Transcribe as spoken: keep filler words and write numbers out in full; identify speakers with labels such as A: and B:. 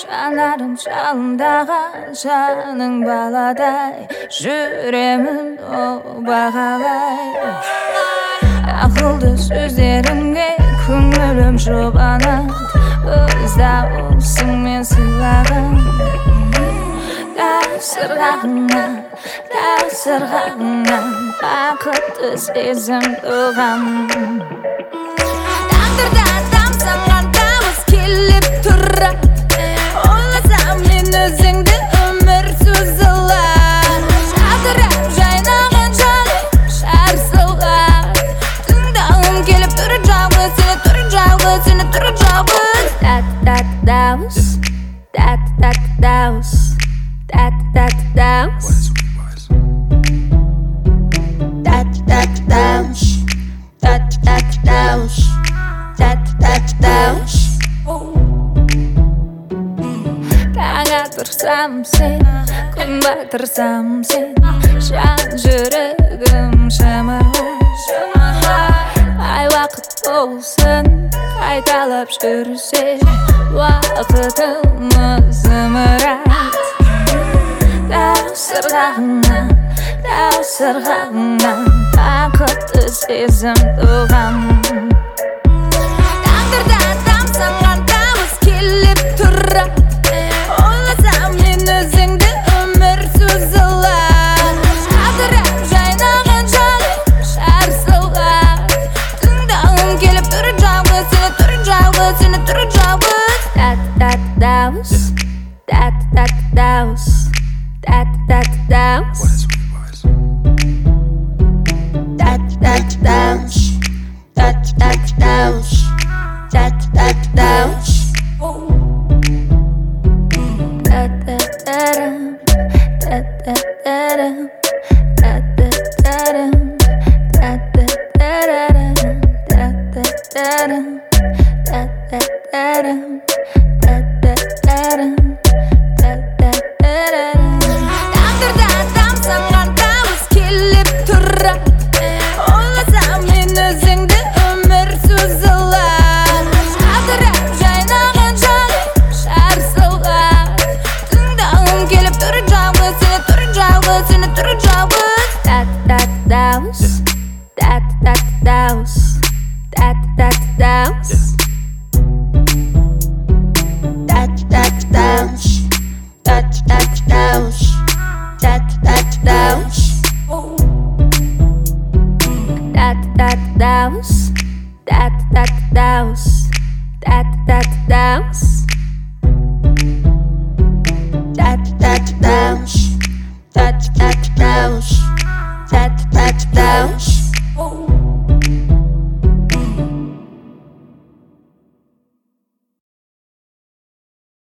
A: жанарым жалындаған жаның баладай жүремін обағалай ақылды сөздеріңе көңілім жұбанады өз дауысыңмен сыйлаған тасырғаннан тасырғаннан бақытты сезім туған тағдырдан тамсанған дауыс келіп тұрады ойласам мен өзіңді өмір созылады жадырап жайнаған жаным шарсылады тыңдағым келіп тұр жалғыз сені тұр жалғыз сені тұр жалғыз тәт-тәт дауыс тәт-тәт дауыс тәт-тәт дауыс тәт-тәт дауыс тәт-тәт дауыс тәт-тәт дауыс таң атырсам сен күн батырсам сен жан жүрегім шымырлай ай уақыт болсын қайталап жүрсе уақытымыз зымырайды тасырғаннан тасырғаннан бақытты сезім туған тағдырдан тамсанған дауыс келіп тұрады ойласам мен өзіңді өмір созылады жадырап жайнаған жаным шарсылады тыңдағым келіп тұр жалғыз сені тұр жалғыз сені тұр жалғыз тәт-тәт дауыс тәт-тәт дауыс тәт-тәт дауыс тәт-тәт дауыс тәт-тәт дауыс тәт-тәт дауыс тәт-тәт-тәрім тәт-тәт-тәрім тәт-тәт-тәрім тәт-тәт-тәрім тәт-тәт-тәрім тәт-тәт-тәрім тәт-тәт-тәрім тағдырдан тамсанған дауыс келіп тұрады ойласам мен өзіңді өмір созылады жадырап жайнаған жаным шарсылады тыңдағым келіп тұр жалғыз сені тұр жалғыз сені тұр жалғыз тәт-тәт дауыс тәт-тәт дауыс тәт-тәт дауыс тәт-тәт дауыс тәт-тәт дауыс тәт-тәт дауыс тәт-тәт дауыс тәт-тәт дауыс тәт-тәт дауыс тәт-тәт дауыс тәт-тәт